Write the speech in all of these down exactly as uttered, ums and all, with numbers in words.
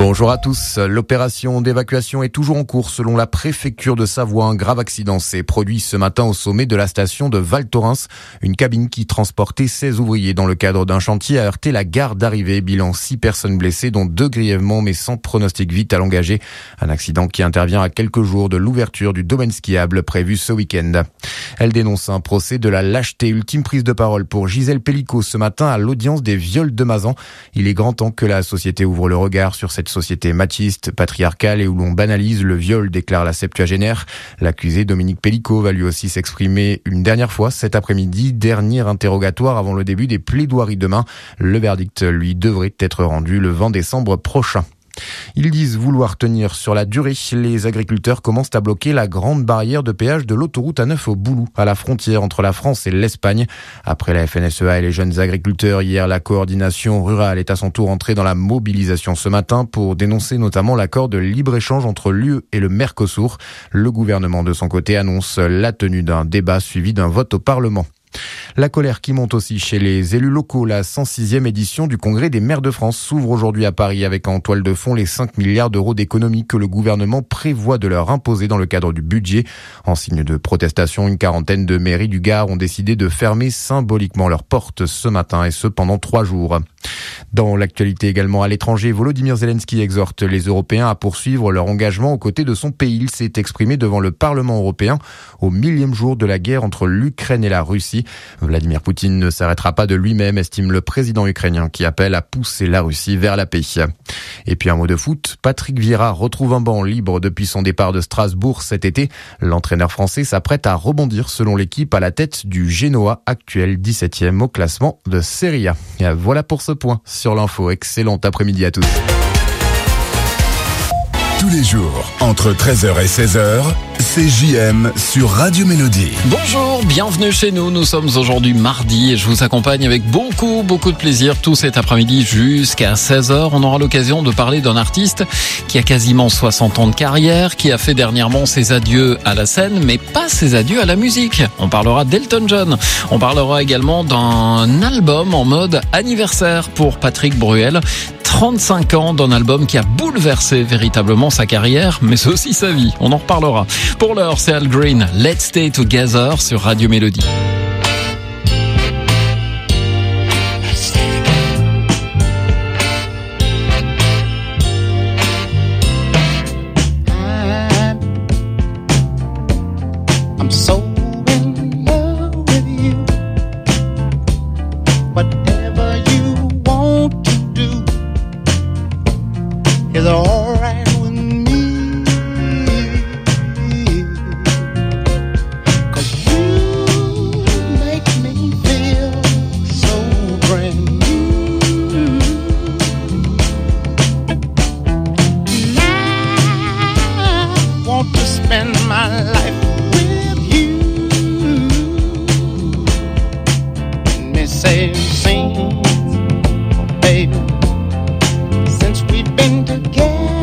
Bonjour à tous. L'opération d'évacuation est toujours en cours selon la préfecture de Savoie. Un grave accident s'est produit ce matin au sommet de la station de Val Thorens. Une cabine qui transportait seize ouvriers dans le cadre d'un chantier a heurté la gare d'arrivée. Bilan six personnes blessées, dont deux grièvement, mais sans pronostic vital engagé. Un accident qui intervient à quelques jours de l'ouverture du domaine skiable prévu ce week-end. Elle dénonce un procès de la lâcheté. Ultime prise de parole pour Gisèle Pellicot ce matin à l'audience des viols de Mazan. Il est grand temps que la société ouvre le regard sur cette société machiste, patriarcale et où l'on banalise le viol, déclare la septuagénaire. L'accusé Dominique Pellicot va lui aussi s'exprimer une dernière fois cet après-midi. Dernier interrogatoire avant le début des plaidoiries demain. Le verdict, lui, devrait être rendu le vingt décembre prochain. Ils disent vouloir tenir sur la durée. Les agriculteurs commencent à bloquer la grande barrière de péage de l'autoroute A neuf au Boulou, à la frontière entre la France et l'Espagne. Après la F N S E A et les jeunes agriculteurs, hier, la coordination rurale est à son tour entrée dans la mobilisation ce matin pour dénoncer notamment l'accord de libre-échange entre l'U E et le Mercosur. Le gouvernement, de son côté, annonce la tenue d'un débat suivi d'un vote au Parlement. La colère qui monte aussi chez les élus locaux. La cent sixième édition du Congrès des maires de France s'ouvre aujourd'hui à Paris avec en toile de fond les cinq milliards d'euros d'économies que le gouvernement prévoit de leur imposer dans le cadre du budget. En signe de protestation, une quarantaine de mairies du Gard ont décidé de fermer symboliquement leurs portes ce matin et ce pendant trois jours. Dans l'actualité également à l'étranger, Volodymyr Zelensky exhorte les Européens à poursuivre leur engagement aux côtés de son pays. Il s'est exprimé devant le Parlement européen au millième jour de la guerre entre l'Ukraine et la Russie. Vladimir Poutine ne s'arrêtera pas de lui-même, estime le président ukrainien qui appelle à pousser la Russie vers la paix. Et puis un mot de foot, Patrick Vieira retrouve un banc libre depuis son départ de Strasbourg cet été. L'entraîneur français s'apprête à rebondir selon l'équipe à la tête du Genoa, actuel dix-septième au classement de Serie A. Et voilà pour ce point sur l'info. Excellent après-midi à tous. Tous les jours, entre treize heures et seize heures, c'est J M sur Radio Mélodie. Bonjour, bienvenue chez nous. Nous sommes aujourd'hui mardi et je vous accompagne avec beaucoup, beaucoup de plaisir tout cet après-midi jusqu'à seize heures. On aura l'occasion de parler d'un artiste qui a quasiment soixante ans de carrière, qui a fait dernièrement ses adieux à la scène, mais pas ses adieux à la musique. On parlera d'Elton John. On parlera également d'un album en mode anniversaire pour Patrick Bruel. trente-cinq ans d'un album qui a bouleversé véritablement sa carrière, mais aussi sa vie. On en reparlera. Pour l'heure, c'est Al Green, Let's Stay Together sur Radio Mélodie. I'm so in love with you. Whatever you want to do is all right with me. 'Cause you make me feel so brand new. And I want to spend my life with you. And they say, sing, oh baby, since we've been together,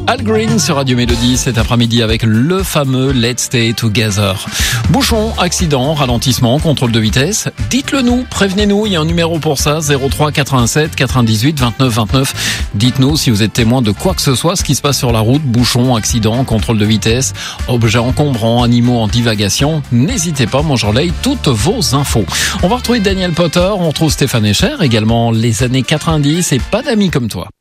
Al Green sur Radio Mélodie cet après-midi avec le fameux Let's Stay Together. Bouchon, accident, ralentissement, contrôle de vitesse. Dites-le nous, prévenez-nous, il y a un numéro pour ça, zéro trois quatre-vingt-sept quatre-vingt-dix-huit vingt-neuf vingt-neuf. Dites-nous si vous êtes témoin de quoi que ce soit, ce qui se passe sur la route, bouchon, accident, contrôle de vitesse, objets encombrants, animaux en divagation. N'hésitez pas, moi je relaye toutes vos infos. On va retrouver Daniel Potter, on retrouve Stéphane Echer, également les années quatre-vingt-dix et Pas d'amis comme toi.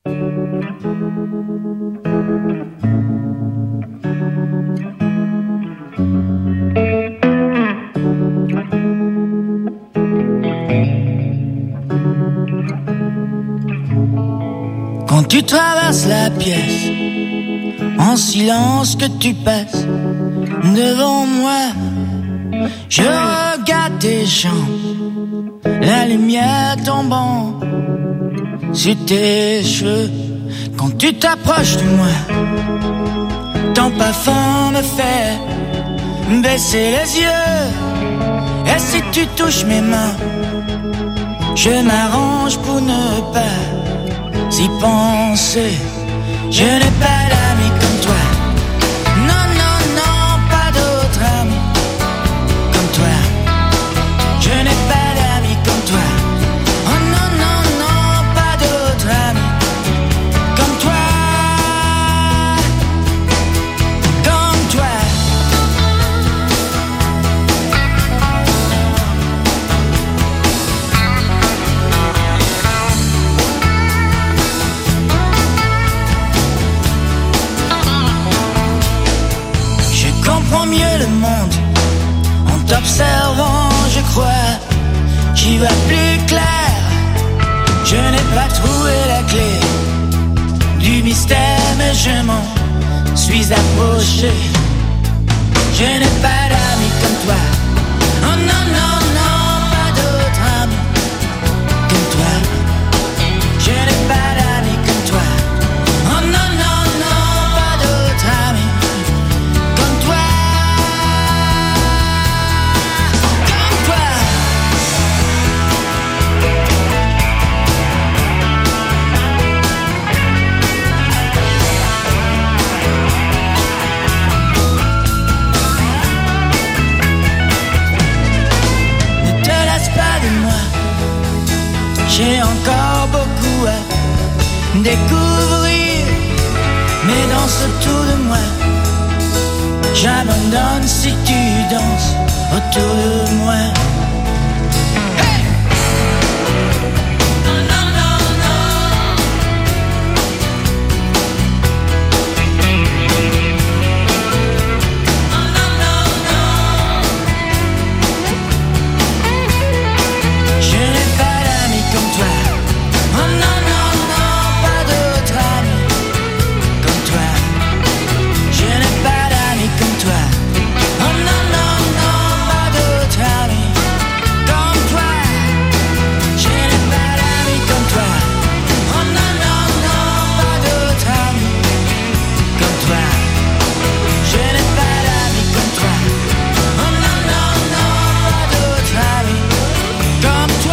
Quand tu traverses la pièce, en silence que tu passes devant moi, je regarde tes jambes, la lumière tombant sur tes cheveux. Quand tu t'approches de moi, ton parfum me fait baisser les yeux. Et si tu touches mes mains, je m'arrange pour ne pas y penser. Je n'ai pas d'amis comme toi. Non, non, non, pas d'autres amis comme toi. Je n'ai pas d'amis comme toi. Oh non, non, non, pas d'autres amis comme toi. Comme toi. Comprends mieux le monde en t'observant, je crois. J'y vois plus clair. Je n'ai pas trouvé la clé du mystère, mais je m'en suis approché. Je n'ai pas d'amis comme toi. Oh non, non, non, pas d'autres amis comme toi. Je n'ai pas d'amis comme toi. Oh non, non, non, pas d'autres amis. J'ai encore beaucoup à découvrir, mais dans ce tour de moi, j'abandonne si tu danses autour de moi. Hey! Non, non, non, non. Non, non, non, non. Je n'ai pas comme toi. Oh non, non, non, pas d'autres amis comme toi. Je n'ai pas d'amis comme toi. Oh non, non, non, pas d'autres amis comme toi. Je n'ai pas d'amis comme toi. Oh non, non, non, pas d'autres amis comme toi. Je n'ai pas d'amis comme toi. Oh non, non, non, pas d'autres amis comme toi.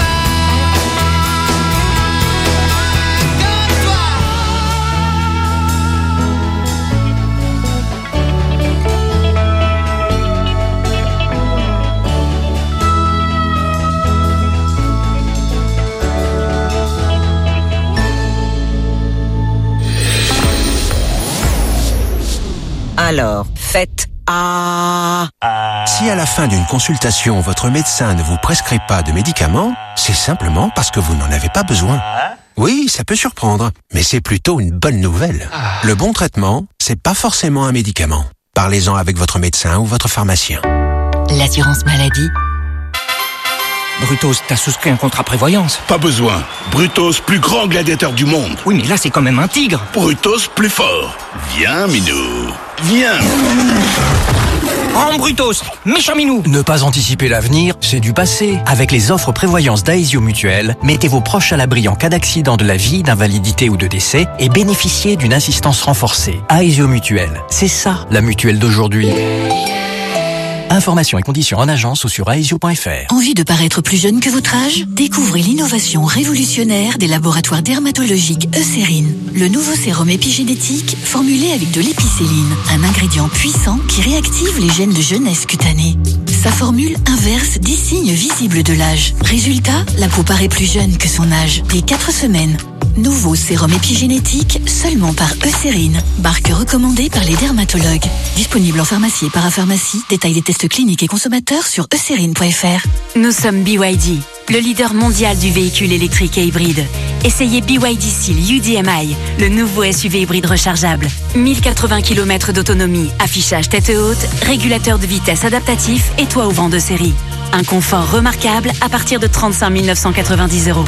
Alors, faites A. Si à la fin d'une consultation, votre médecin ne vous prescrit pas de médicaments, c'est simplement parce que vous n'en avez pas besoin. Oui, ça peut surprendre, mais c'est plutôt une bonne nouvelle. Le bon traitement, c'est pas forcément un médicament. Parlez-en avec votre médecin ou votre pharmacien. L'assurance maladie. Brutos, t'as souscrit un contrat prévoyance? Pas besoin. Brutos, plus grand gladiateur du monde. Oui, mais là, c'est quand même un tigre. Brutos, plus fort. Viens, Minou. Viens. Oh, Brutos, méchant Minou. Ne pas anticiper l'avenir, c'est du passé. Avec les offres prévoyance d'Aesio Mutuelle, mettez vos proches à l'abri en cas d'accident de la vie, d'invalidité ou de décès et bénéficiez d'une assistance renforcée. Aesio Mutuelle, c'est ça, la mutuelle d'aujourd'hui. Informations et conditions en agence ou sur aesio point f r. Envie de paraître plus jeune que votre âge? Découvrez l'innovation révolutionnaire des laboratoires dermatologiques Eucérine. Le nouveau sérum épigénétique formulé avec de l'épicéline, un ingrédient puissant qui réactive les gènes de jeunesse cutanée. Sa formule inverse dix signes visibles de l'âge. Résultat, la peau paraît plus jeune que son âge, dès quatre semaines. Nouveau sérum épigénétique seulement par Eucérine. Marque recommandée par les dermatologues. Disponible en pharmacie et parapharmacie. Détail des tests cliniques et consommateurs sur eucérine point f r. Nous sommes B Y D, le leader mondial du véhicule électrique et hybride. Essayez B Y D Seal U D M I, le nouveau S U V hybride rechargeable. mille quatre-vingts kilomètres d'autonomie, affichage tête haute, régulateur de vitesse adaptatif et toit ouvrant de série. Un confort remarquable à partir de trente-cinq mille neuf cent quatre-vingt-dix euros.